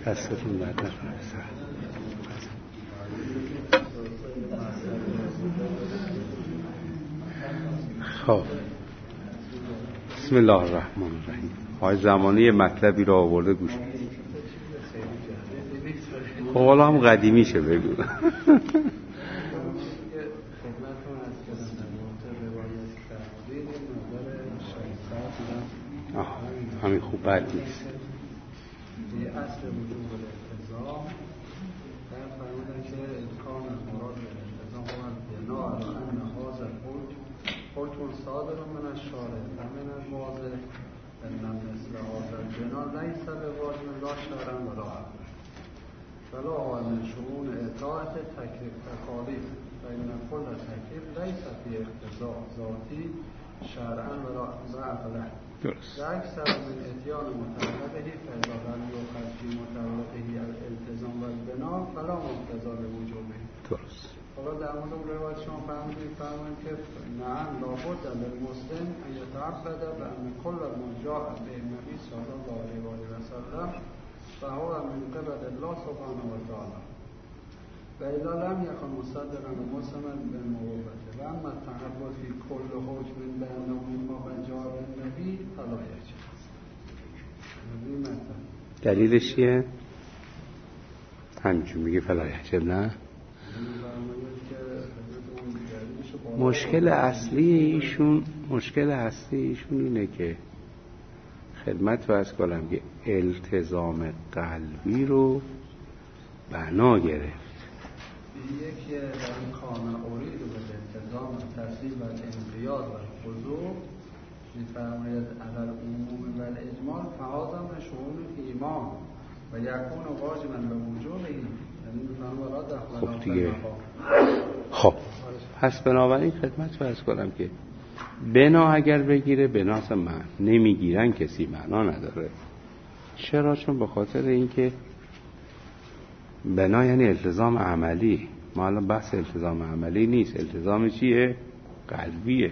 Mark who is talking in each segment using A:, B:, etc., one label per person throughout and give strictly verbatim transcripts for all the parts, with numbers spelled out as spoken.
A: دستتون درد نکنه. خب بسم الله الرحمن الرحیم. های زمانی مطلبی را آورده گوش بدید. خب حالا هم قدیمیشه بگو. آه همین خوب بد نیست.
B: اصل وجوب الالتزام در فرمودن که کان مراد الالتزام و بنا علی ان هذا الحکم حکم صادر من الشارع و من الواضح ان مثل هذا البنا ليس بواجب لا شرعا ولا عقلا ولا هو من شؤون اطاعت تکلیف تکالیف فإن كل تکلیف ليس في اقتضاء ذاتی شرعا ولا عقلا
A: درست.
B: در اکثر من اتیان متعلقه فإذا لم يؤخذ في متعلقه الالتزام و البنا فلا مقتضی لوجوبه.
A: درست.
B: حالا در مورد روایت شما فهمیدید فرمایید که نعم لابد للمسلم ان یتعبد بان كل ما جاء به النبی صلی الله علیه و آله و سلم فهو من قبل الله سبحانه و تعالی و اذا لم یکن مصدقا مسلما بالموافقه و اما التعبد فی کل حکم بانه ما جاء به النبی فلا یجوز.
A: دلیلش چیه؟ همینجور میگه فلا یجوز. نه مشکل اصلی ایشون مشکل اصلی ایشون اینه که خدمت واسه کنم که التزام قلبی رو بنا گرفت.
B: یکی در این کامل اورید و به التزام تفصیل و انقیاد و خضوع می‌فرماید علل عموم و الاجمال فهذا من شؤون ایمان و یکون واجبا به وجوب این یعنی می‌فرماید داخل
A: خب دیگه خب پس بنابراین خدمت فرض کنم که بنا اگر بگیره بناس من نمیگیرن کسی معنا نداره. چرا؟ چون به خاطر اینکه بنا یعنی التزام عملی. ما الان بحث التزام عملی نیست. التزام چیه؟ قلبیه.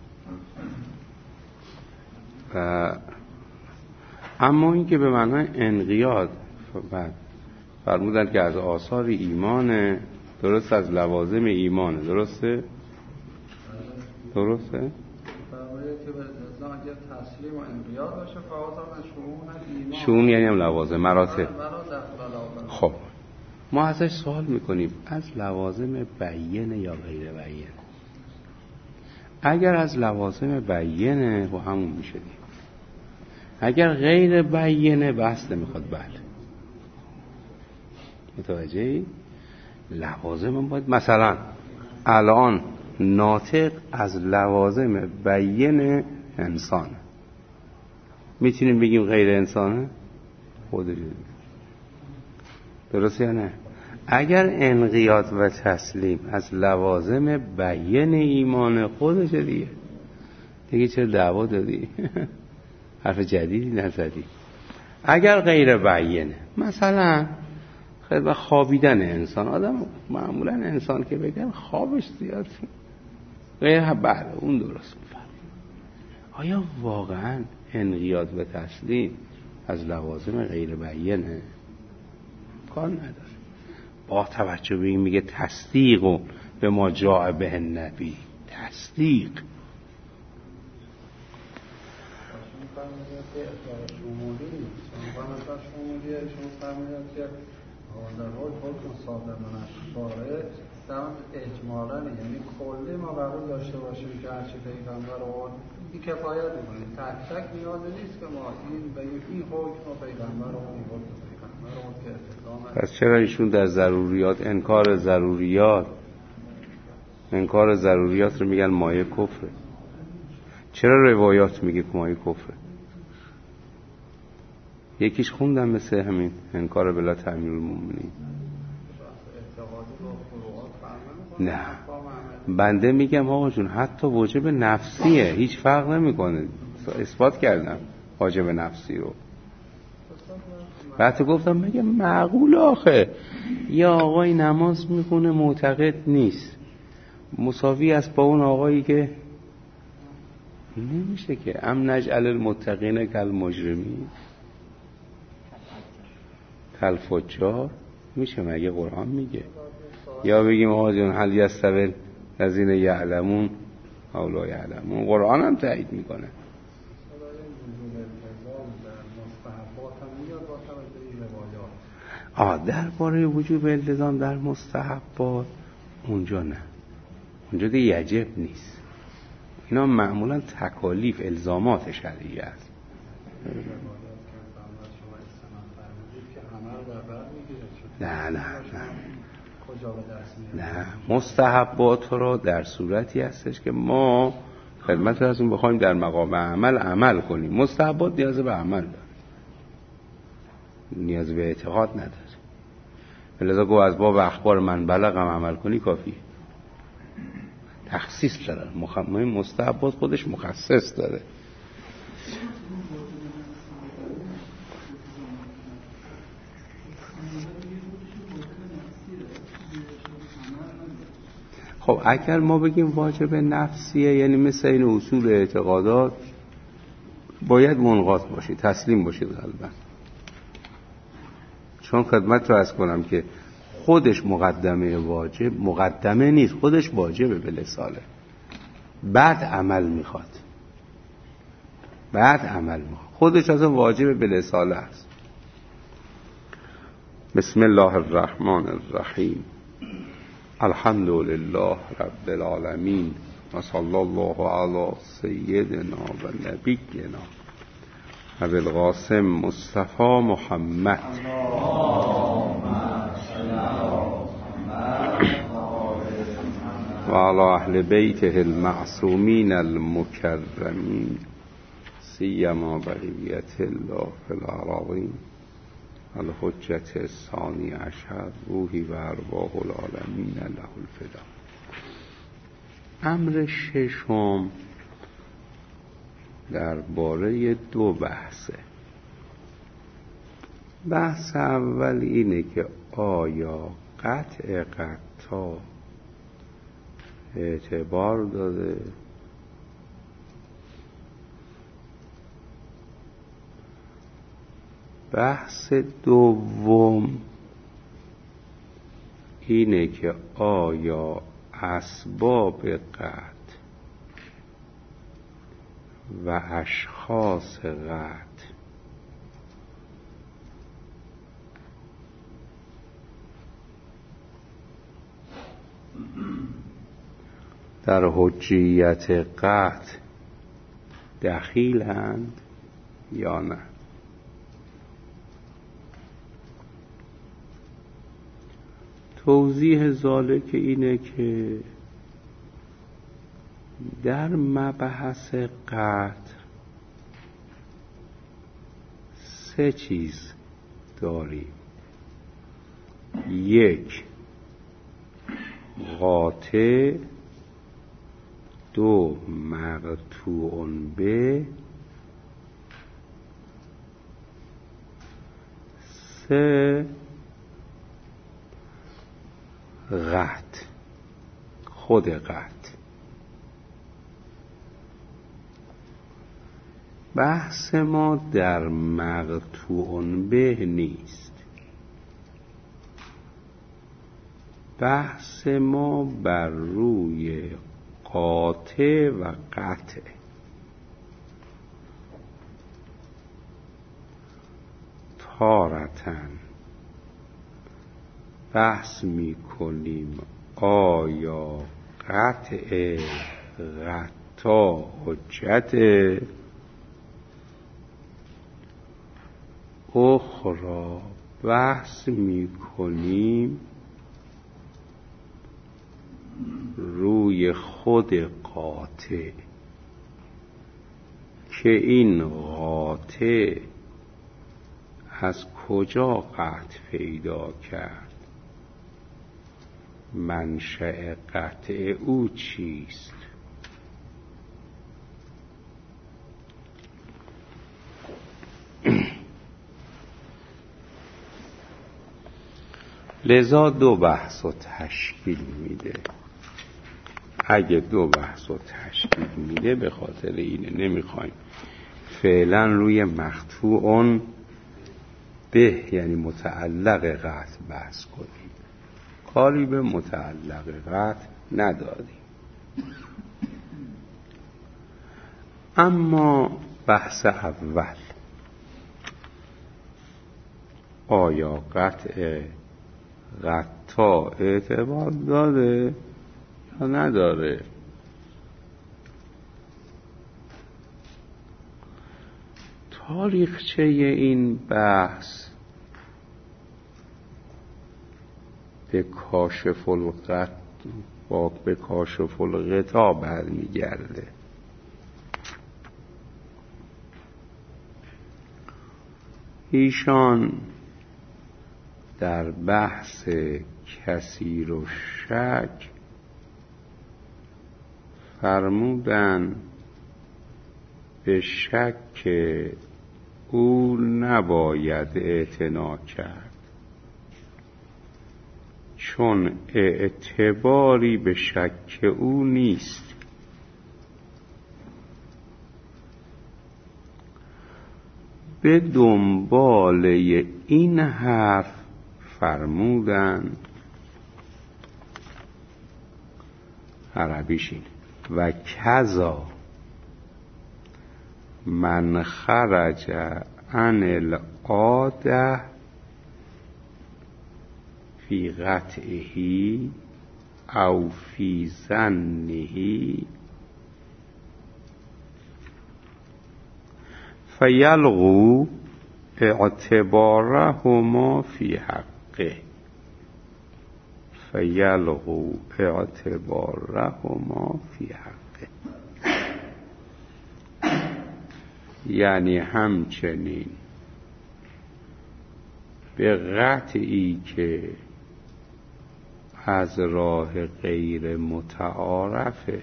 A: و اما اینکه به معنای انقیاد فرمودن که از آثار ایمانه، درست، از لوازم ایمانه، درسته؟ درسته؟
B: فرمایید که به التزام اگر تسلیم و انقیاد باشه فهذا شؤون ایمان.
A: شؤون یعنی هم لوازم، مراتب. خب ما ازش سوال میکنیم از لوازم بیینه یا غیر بیینه؟ اگر از لوازم بیینه و همون میشه دیم. اگر غیر بیینه بحث نمیخواد. بله متوجهی؟ لوازم باید مثلا الان ناطق از لوازم بیین انسان میتونیم بگیم غیر انسانه؟ خودش درسته یا نه؟ اگر انقیاد و تسلیم از لوازم بیین ایمان خودش دیگه دیگه چرا دعوا دادی؟ حرف جدیدی نزدی. اگر غیر بیینه مثلا خیلی خوابیدن انسان، آدم معمولا انسان که بگن خوابش زیاد غیر، بله اون درست میفرد. آیا واقعا انقیاد و تسلیم از لوازم غیر بیینه؟ کار نداره. با توجه به این میگه تصدیق و به ما جاء به النبی. تصدیق
B: در حال حکم صادر من الشارع در اجمالاً یعنی کلی ما قبول داشته باشیم که هرچی پیغمبر آورد این کفایت می‌کنه. تک تک نیاز نیست که ما این به این حکم و پیغمبر آورد این حکم پیغمبر آورد که التزام.
A: پس چرا ایشون در ضروریات انکار ضروریات انکار ضروریات رو میگن مایه کفره؟ چرا روایات میگه که مایه کفره؟ یکیش خوندم مثل همین انکار بلا تعمیر المؤمنین. نه بنده میگم آقا جون حتی واجب نفسیه، هیچ فرق نمیکنه. اثبات کردم واجب نفسی رو. بعد گفتم میگه معقول آخه یه آقای نماز میخونه معتقد نیست مساوی است با اون آقایی که نمیشه که ام نجعل المتقین کالمجرمین. کالفجار میشه مگه قرآن میگه؟ یا بگیم آقا جون هل یستوی الذین یعلمون او لا یعلمون؟ قرآن هم تایید میکنه. آه درباره وجوب التزام در مستحبات اونجا نه، اونجا دیگه یجب نیست، اینا معمولا تکالیف الزامات شرعی است. نه نه نه نه مستحبات رو در صورتی هستش که ما خدمت از اون بخوایم در مقام عمل عمل کنیم. مستحبات نیاز به عمل داره، نیاز به اعتقاد نداره. لذا گو از باب اخبار من بلغم عمل کنی کافی. تخصیص داره، مهم مستحبات خودش مخصص داره. خب اگر ما بگیم واجب نفسیه، یعنی مثل این اصول اعتقادات باید منقاد باشید، تسلیم باشید قلباً. چون خدمت رو عرض کنم که خودش مقدمه واجب مقدمه نیست، خودش واجبه به لسانه، بعد عمل میخواد، بعد عمل میخواد، خودش از واجب به لسانه است. بسم الله الرحمن الرحیم. الحمد لله رب العالمین و صلی الله علی سیدنا و نبینا ابی القاسم مصطفی محمد و علی اهل بیته المعصومین المکرمین سیما بقیت الله فی الأراضین الحجت الثانی عشر روحی و ارواح العالمین له الفدا. امر ششم درباره دو بحثه. بحث اول اینه که آیا قطع قطع اعتبار داره؟ بحث دوم اینه که آیا اسباب قطع و اشخاص قطع در حجیت قطع دخیلند یا نه؟ توضیح ذالک اینه که در مبحث قطع سه چیز داریم. یک، قاطع، دو، مقطوع به، سه، قطع، خود قطع. بحث ما در مقطوع به نیست، بحث ما بر روی قاطع و قطع. تارتن بحث می کنیم آیا قطع قطع حجت، اخرى بحث می کنیم روی خود قاطع که این قاطع از کجا قطع پیدا کرد، منشأ قطع او چیست. لذا دو بحث رو تشکیل میده. اگه دو بحث رو تشکیل میده به خاطر اینه نمیخوایم فعلا روی مقطوع به یعنی متعلق قطع بحث کنیم، کاری به متعلق قطع نداریم. اما بحث اول، آیا قطع قطع اعتبار داره یا نداره؟ تاریخچه این بحث به کاشف القطع با به کاشف الغطا برمیگرده. ایشان در بحث کثیر و شک فرمودن به شک او نباید اعتنا کرد، چون اعتباری به شک او نیست. به دنبال این حرف فرمودن، عربیش این و کذا من خرج عن العاده فی قطعه او فی ظنه فیلغو اعتبارهما فی حقه فیلغو اعتبارهما فی حقه. یعنی همچنین به قطعی که از راه غیر متعارفه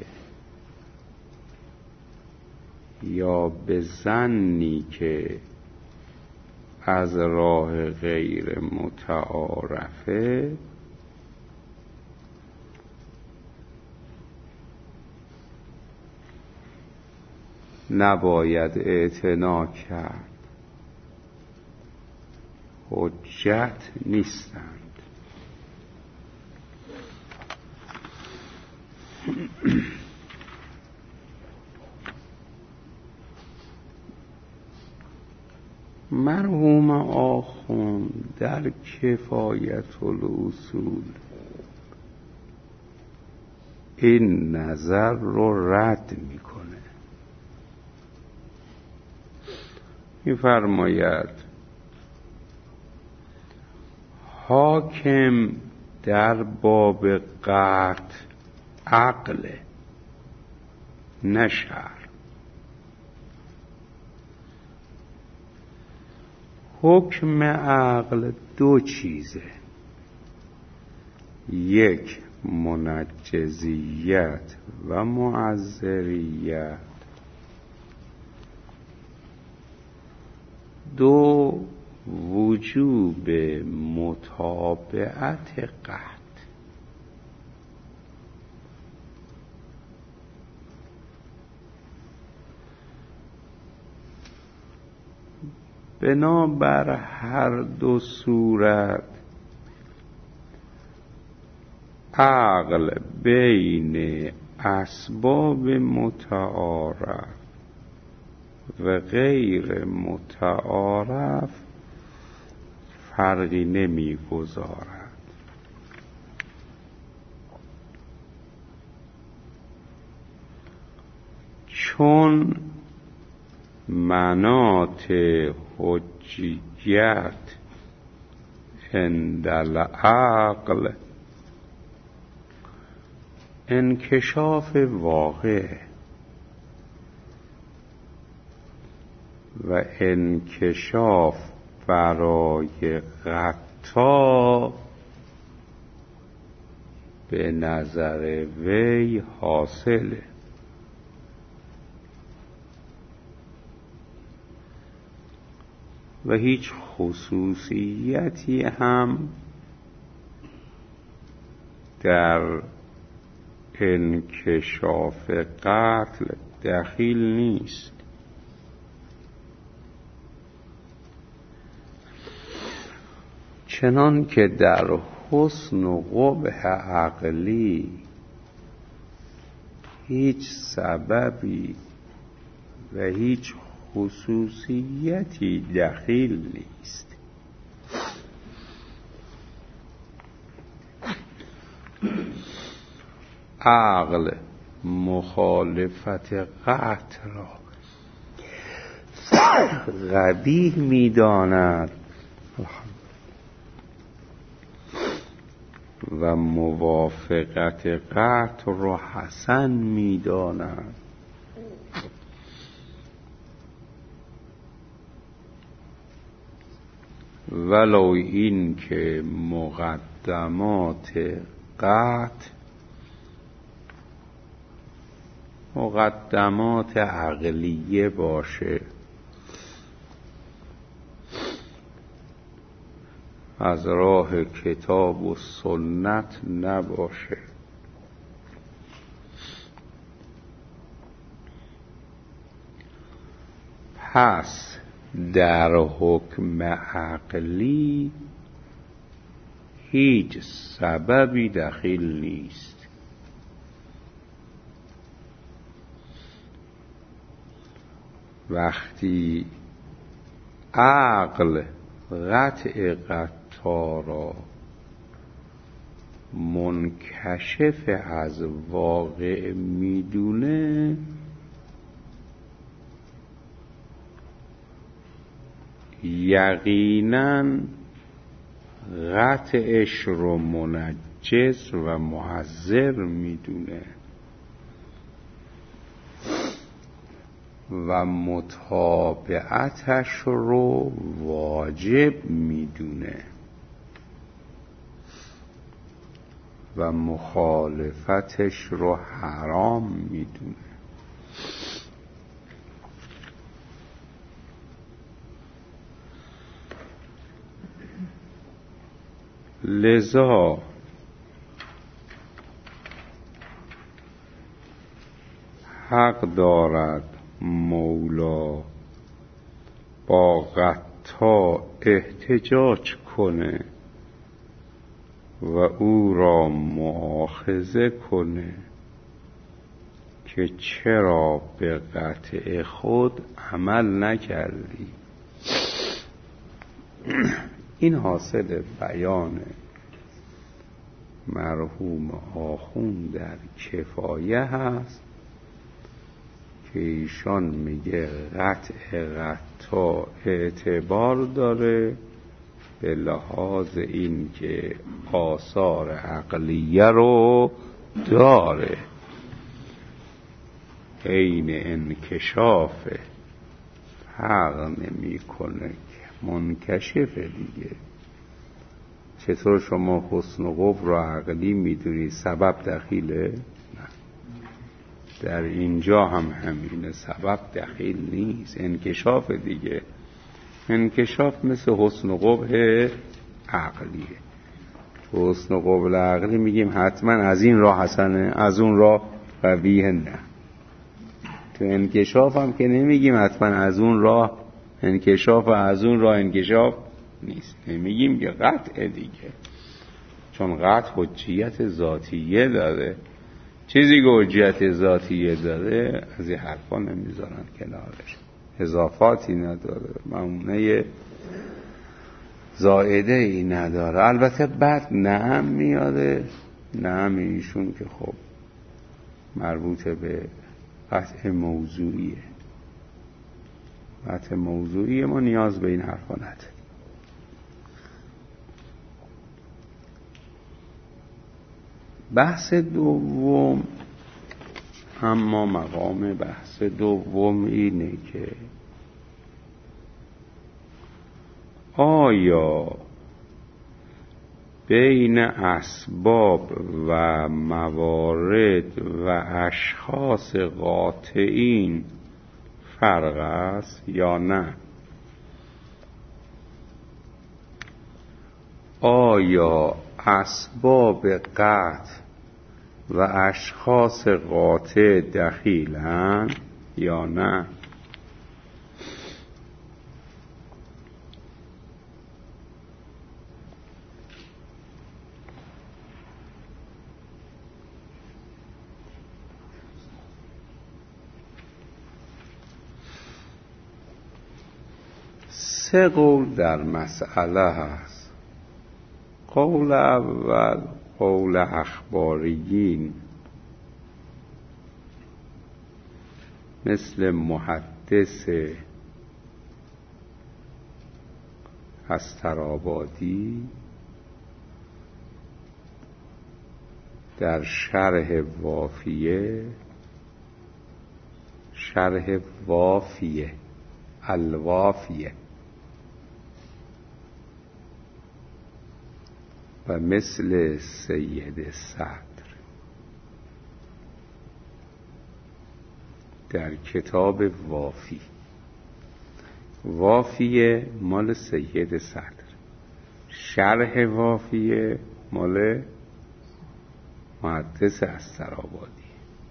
A: یا به ظنی که از راه غیر متعارفه نباید اعتنا کرد، حجت نیستند. مرحوم آخوند در کفایت الاصول این نظر رو رد میکنه. می‌فرماید حاکم در باب قطع عقل نه شرع. حکم عقل دو چیزه، یک منجزیت و معذریت، دو وجوب متابعت قطع. بنابر هر دو صورت عقل بین اسباب متعارف و غیر متعارف فرقی نمی گذارد. چون مناط حجیت عند العقل انکشاف واقع و انکشاف برای قطع به نظر وی حاصله. و هیچ خصوصیتی هم در انکشاف قتل دخیل نیست. چنان که در حسن و قبح عقلی هیچ سببی و هیچ خصوصیتی دخیل نیست. عقل مخالفت قطع را قبیح می‌داند و موافقت قطع را حسن می‌داند. ولو این که مقدمات قطع مقدمات عقلیه باشه، از راه کتاب و سنت نباشه. پس در حکم عقلی هیچ سببی دخیل نیست. وقتی عقل قطع قطع را منکشف از واقع میدونه، یقیناً قطعش رو منجس و معذر میدونه و متابعتش رو واجب میدونه و مخالفتش رو حرام میدونه. لذا حق دارد مولا با قطع احتجاج کنه و او را مؤاخذه کنه که چرا به قطع خود عمل نکردی. این حاصل بیان مرحوم آخوند در کفایه هست که ایشان میگه قطع قطع اعتبار داره به لحاظ این که آثار عقلیه رو داره، عین انکشاف فرق نمی کنه که منکشف دیگه. چطور شما حسن و قبح رو عقلی میدونی سبب دخیله؟ نه، در اینجا هم همینه، سبب دخیل نیست، انکشاف دیگه. انکشاف مثل حسن و قبح عقلیه. حسن و قبح عقلی میگیم حتما از این راه حسنه، از اون راه قبیه. نه، تو انکشاف هم که نمیگیم حتما از اون راه انکشاف و از اون راه انکشاف نیست، نمیگیم که قطع دیگه، چون قطع حجیت ذاتیه داره. چیزی که حجیت ذاتیه داره از این حرفا نمیذارن کنارش، اضافاتی نداره، معمونه زائده ای نداره. البته بعد نعم میاده، نعم ایشون که خب مربوط به قطع موضوعیه. قطع موضوعی ما نیاز به این حرفا نداره. بحث دوم، اما مقام بحث دوم اینه که آیا بین اسباب و موارد و اشخاص قاطعین فرق است یا نه؟ آیا اسباب قطع و اشخاص قاطع دخیلند یا نه؟ سه قول در مسئله هست. قول اول قول اخباریین مثل محدث استرآبادی در شرح وافیه، شرح وافیه الوافیه، و مثل سید صدر در کتاب وافی. وافیه مال سید صدر، شرح وافیه مال محدث استرآبادی.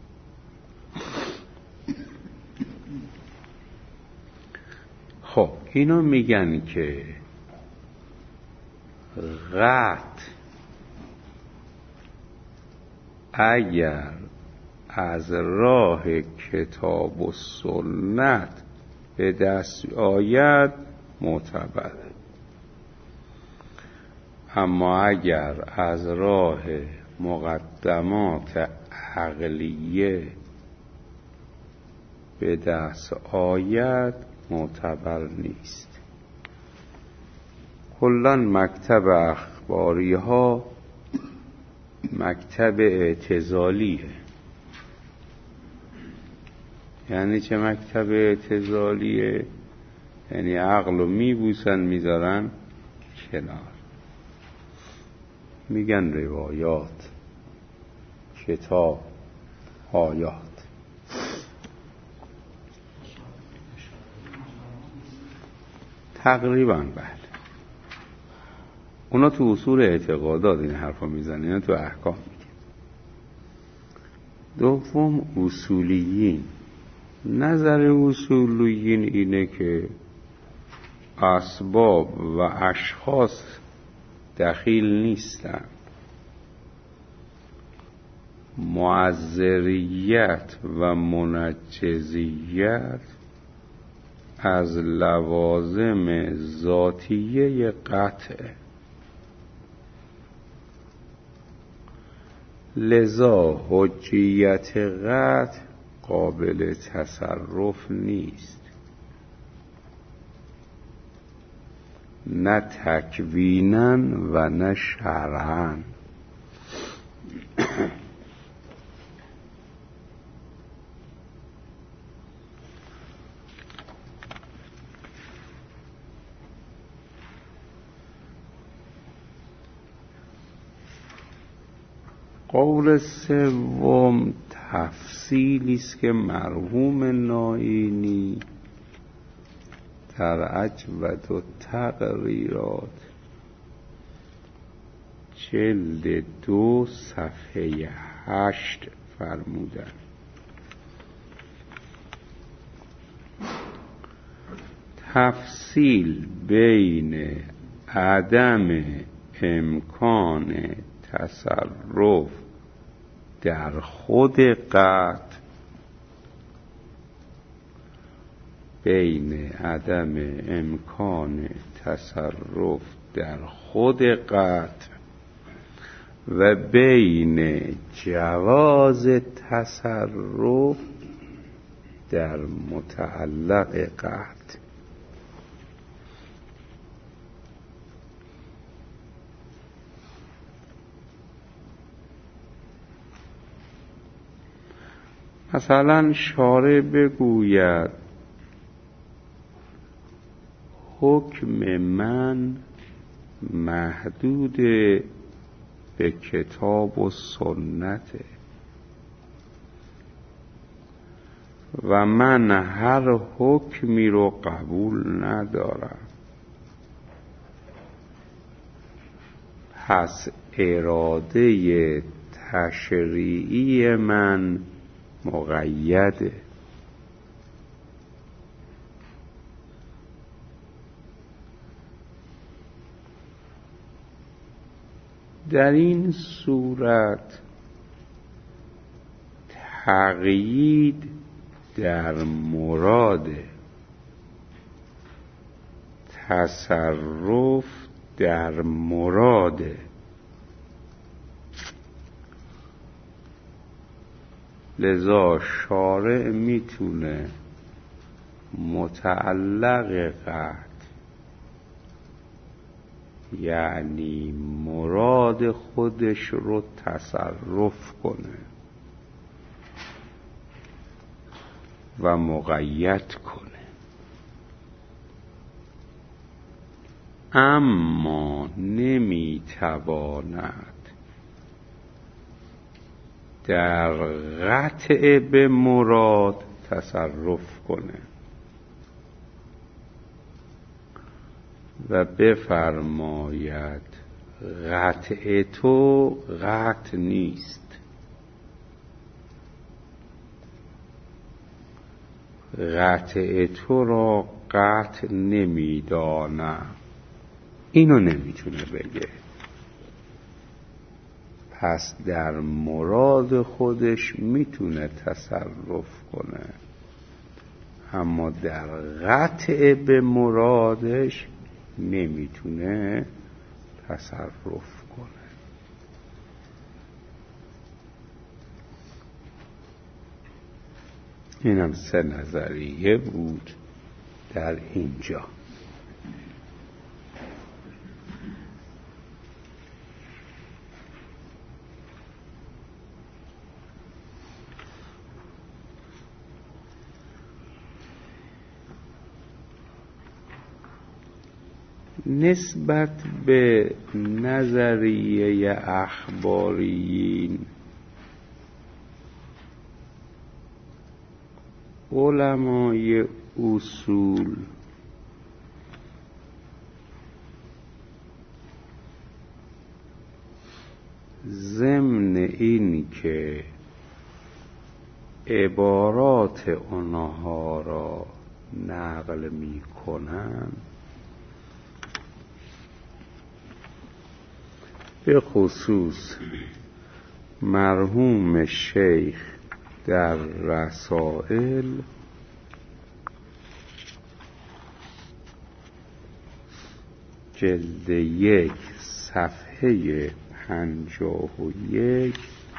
A: خب اینو میگن که قطع اگر از راه کتاب و سنت به دست آید معتبره، اما اگر از راه مقدمات عقلیه به دست آید معتبر نیست. کلاً مکتب اخباری ها مکتب اعتزالیه. یعنی چه مکتب اعتزالیه؟ یعنی عقل رو میبوسن میذارن کنار، میگن روایات، کتاب، آیات. تقریبا بله. اونا تو اصول اعتقادات این حرفا میزنن، اینا تو احکام میگن. دوم اصولیین. نظر اصولیین اینه که اسباب و اشخاص دخیل نیستن، معذریت و منجزیت از لوازم ذاتیه قطعه، لذا حجیت قطع قابل تصرف نیست، نه تکویناً و نه شرعاً. قول سوم تفصیلی است که مرحوم نائینی در اجود و تقریرات جلد دو صفحه هشت فرمودن. تفصیل بین عدم امکان تصرف در خود قطع، بین عدم امکان تصرف در خود قطع و بین جواز تصرف در متعلق قطع. مثلا شارع بگوید حکم من محدود به کتاب و سنته و من هر حکمی رو قبول ندارم، پس اراده تشریعی من مقیده. در این صورت تقیید در مراد، تصرف در مراده. لذا شارع میتونه متعلق قطع یعنی مراد خودش رو تصرف کنه و مقید کنه، اما نمیتواند در قطع به مراد تصرف کنه. و بفرماید قطع تو قطع نیست، قطع تو را قطع نمیدانم. اینو نمیتونه بگه. پس در مراد خودش میتونه تصرف کنه، اما در قطع به مرادش نمیتونه تصرف کنه. اینم سه نظریه بود در اینجا. نسبت به نظریه اخباریین، علمای اصول ضمن این که عبارات آنها را نقل می کنند، به خصوص مرحوم شیخ در رسائل جلد یک صفحه پنجاه و یک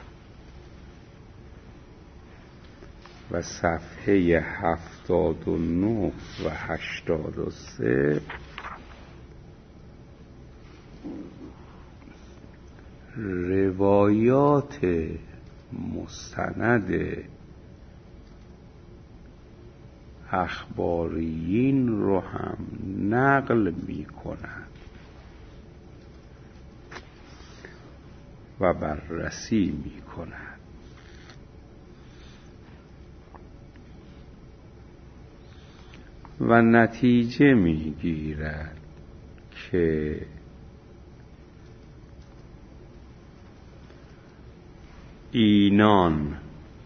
A: و صفحه هفتاد و نه و هشتاد و سه روایات مستند اخباریین رو هم نقل می کند و بررسی می کند. و نتیجه می گیرد که اینان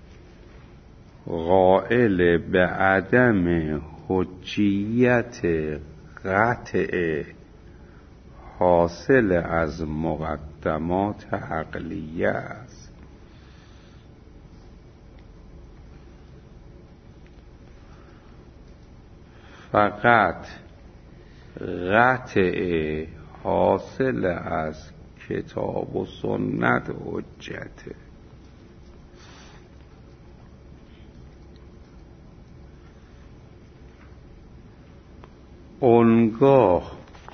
A: قائل به عدم حجیت قطع حاصل از مقدمات عقلیه است. فقط قطع حاصل از کتاب و سنت حجته. اونگاه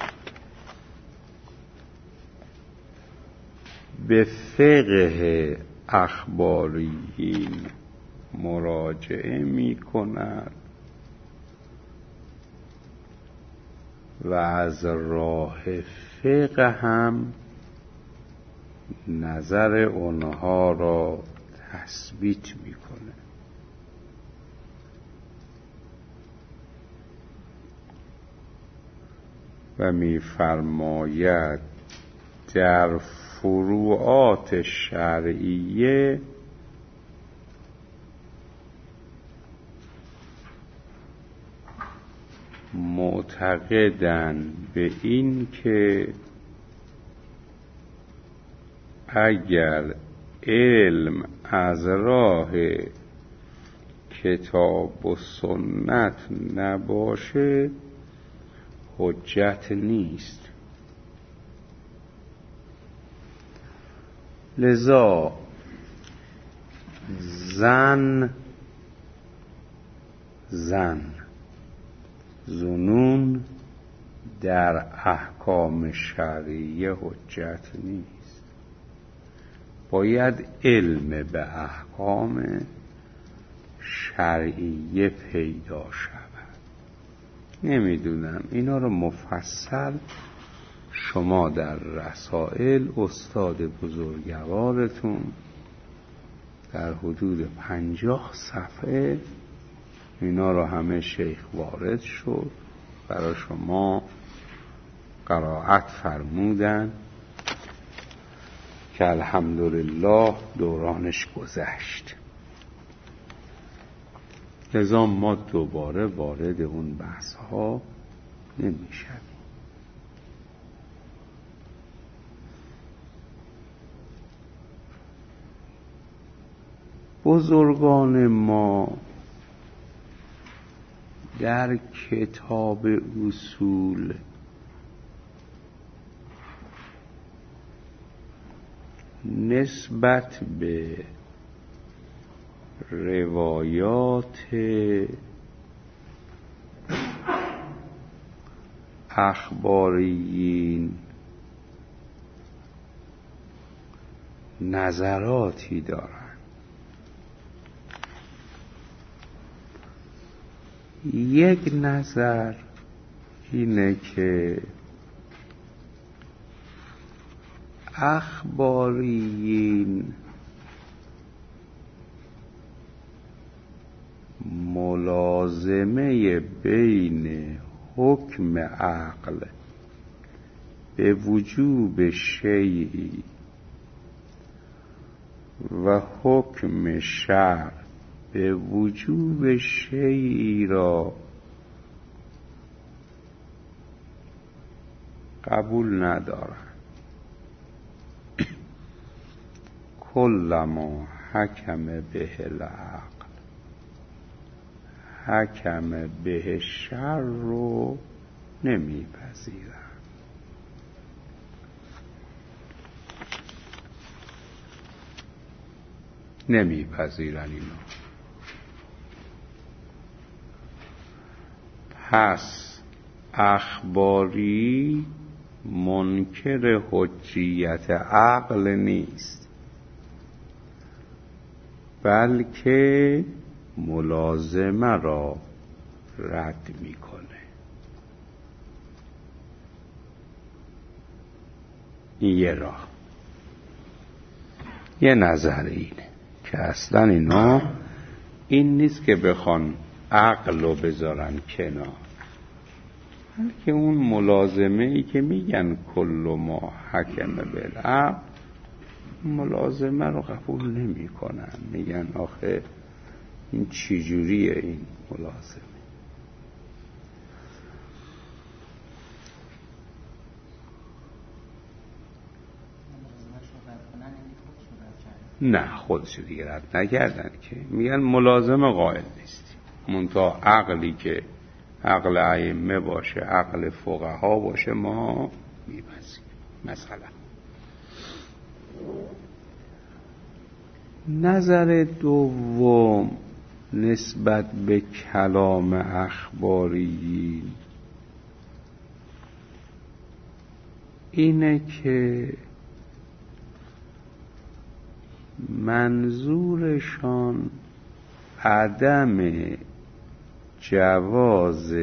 A: به فقه اخباریین مراجعه می کند و از راه فقه هم نظر اونها را تثبیت می کنه. و می فرماید در فروعات شرعیه معتقدن به این که اگر علم از راه کتاب و سنت نباشه، حجت نیست. لذا زن زن ظنون در احکام شرعیه حجت نیست. باید علم به احکام شرعیه پیدا شود. نمیدونم اینا رو مفصل شما در رسائل استاد بزرگوارتون در حدود پنجاه صفحه اینا رو همه شیخ وارد شد برای شما قرائت فرمودن که الحمدلله دورانش گذشت. لذا ما دوباره وارد اون بحث ها نمی شویم. بزرگان ما در کتاب اصول نسبت به روایات اخباریین نظراتی دارند. یک نظر اینه که اخباریین ملازمه بین حکم عقل به وجوب شیئی و حکم شرع به وجوب شیئی را قبول ندارند. کلما حکم به العقل حکم به شر رو نمیپذیرند. نمیپذیرن اینو. پس اخباری منکر حجیت عقل نیست، بلکه ملازمه را رد میکنه. این یه راه، یه نظر اینه که اصلا اینا این نیست که بخوان عقل رو بذارن کنار، بلکه اون ملازمه ای که میگن کل ما حکم بالعقل، ملازمه رو قبول نمی کنن. میگن آخه این چی جوریه این ملازمه؟ نه، خودشو دیگه رد نکردن که میگن ملازمه قائل نیستی، منتها عقلی که عقل ائمه باشه، عقل فقها باشه، ما میپذیریم. مثلا نظر دوم نسبت به کلام اخباریین اینه که منظورشان عدم جواز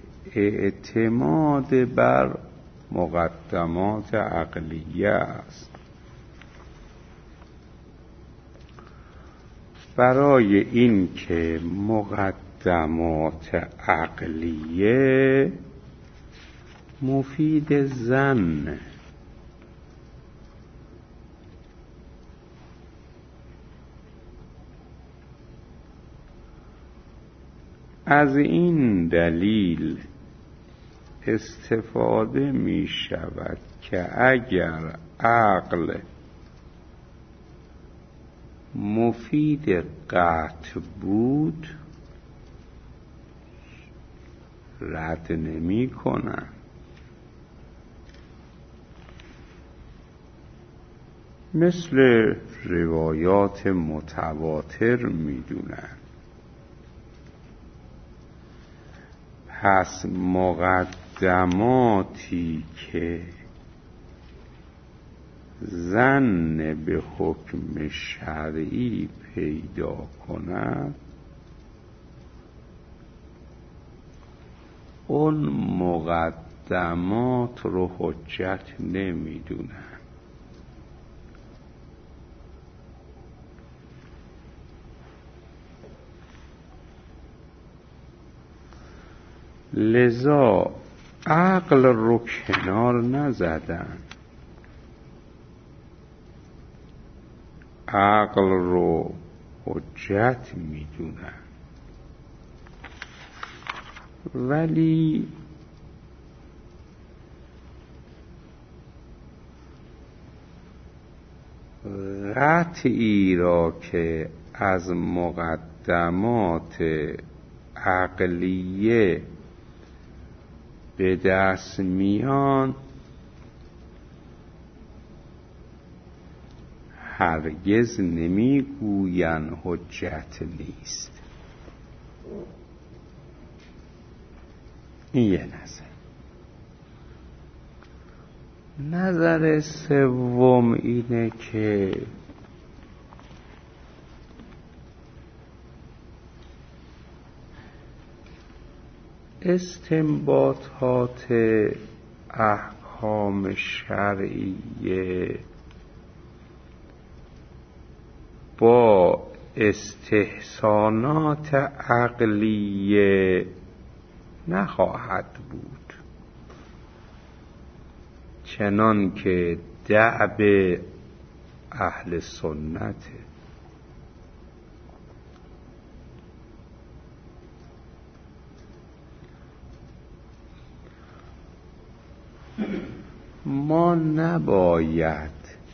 A: اعتماد بر مقدمات عقلیه است. برای این که مقدمات عقلیه مفید ظن، از این دلیل استفاده می شود که اگر عقل مفید قطع بود رد نمی کنن. مثل روایات متواتر میدونن. پس مقدماتی که ظن به حکم شرعی پیدا کند، اون مقدمات رو حجت نمیدونن. لذا عقل رو کنار نزدن، عقل رو حجت میدونن. ولی قطعی را که از مقدمات عقلیه به دست میان، هرگز نمیگوین حجت نیست. این یه نظر. نظر سوم اینه که استنباطات احکام شرعیه با استحسانات عقلیه نخواهد بود، چنان که دأب اهل سنته. ما نباید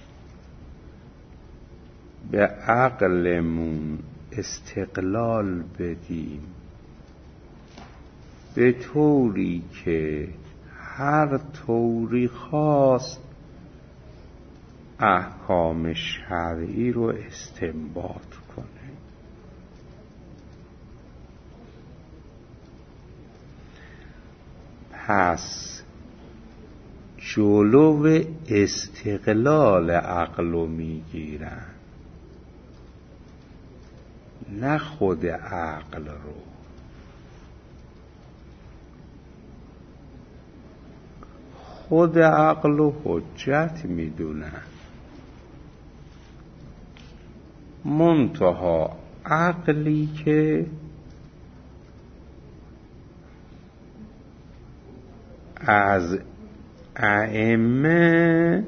A: به عقلمون استقلال بدیم به طوری که هر طوری خواست احکام شرعی رو استنباط کنه. پس جلو استقلال عقل رو میگیرن، نه خود عقل رو. خود عقل و حجت میدونن، منتها عقلی که از ائمه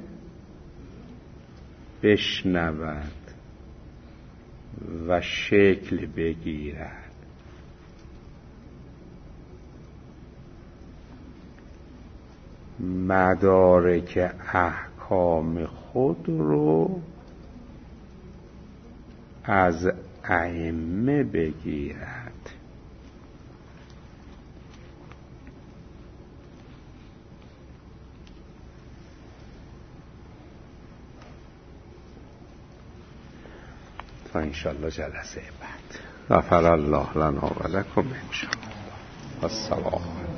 A: بشنود و شکل بگیرد، مدارک احکام خود رو از ائمه بگیرد. تا انشاءالله جلسه بعد. غفر الله لنا و لکم انشاءالله. السلام.